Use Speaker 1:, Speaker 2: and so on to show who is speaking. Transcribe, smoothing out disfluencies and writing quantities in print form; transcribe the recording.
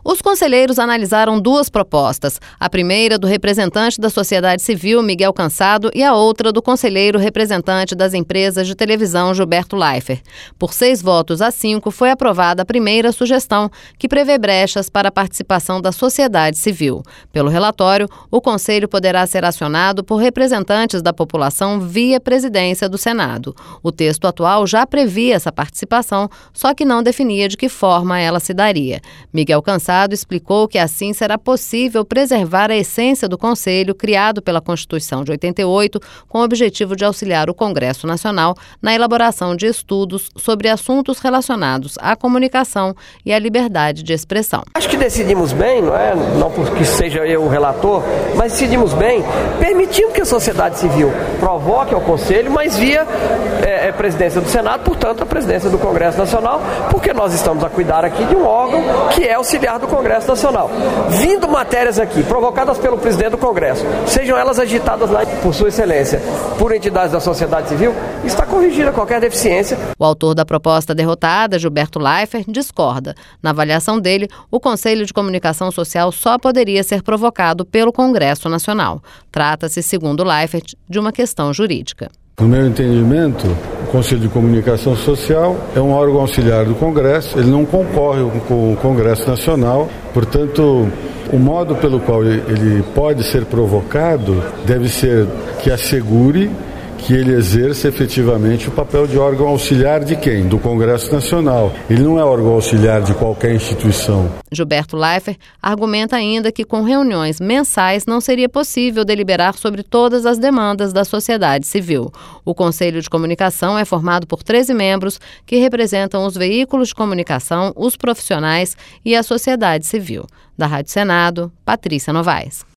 Speaker 1: Os conselheiros analisaram duas propostas, a primeira do representante da sociedade civil, Miguel Cansado, e a outra do conselheiro representante das empresas de televisão, Gilberto Leifert. Por 6 votos a 5, foi aprovada a primeira sugestão, que prevê brechas para a participação da sociedade civil. Pelo relatório, o Conselho poderá ser acionado por representantes da população via presidência do Senado. O texto atual já previa essa participação, só que não definia de que forma ela se daria. Miguel Cansado explicou que assim será possível preservar a essência do Conselho criado pela Constituição de 88, com o objetivo de auxiliar o Congresso Nacional na elaboração de estudos sobre assuntos relacionados à comunicação e à liberdade de expressão.
Speaker 2: Acho que decidimos bem, não porque seja eu o relator, mas decidimos bem, permitindo que a sociedade civil provoque ao Conselho, mas via presidência do Senado, portanto a presidência do Congresso Nacional, porque nós estamos a cuidar aqui de um órgão que é auxiliar do Congresso Nacional. Vindo matérias aqui, provocadas pelo presidente do Congresso, sejam elas agitadas lá por Sua Excelência, por entidades da sociedade civil, está corrigida qualquer deficiência.
Speaker 1: O autor da proposta derrotada, Gilberto Leifert, discorda. Na avaliação dele, o Conselho de Comunicação Social só poderia ser provocado pelo Congresso Nacional. Trata-se, segundo Leifert, de uma questão jurídica.
Speaker 3: No meu entendimento, o Conselho de Comunicação Social é um órgão auxiliar do Congresso, ele não concorre com o Congresso Nacional, portanto, o modo pelo qual ele pode ser provocado deve ser que assegure que ele exerça efetivamente o papel de órgão auxiliar de quem? Do Congresso Nacional. Ele não é órgão auxiliar de qualquer instituição.
Speaker 1: Gilberto Leifert argumenta ainda que com reuniões mensais não seria possível deliberar sobre todas as demandas da sociedade civil. O Conselho de Comunicação é formado por 13 membros que representam os veículos de comunicação, os profissionais e a sociedade civil. Da Rádio Senado, Patrícia Novaes.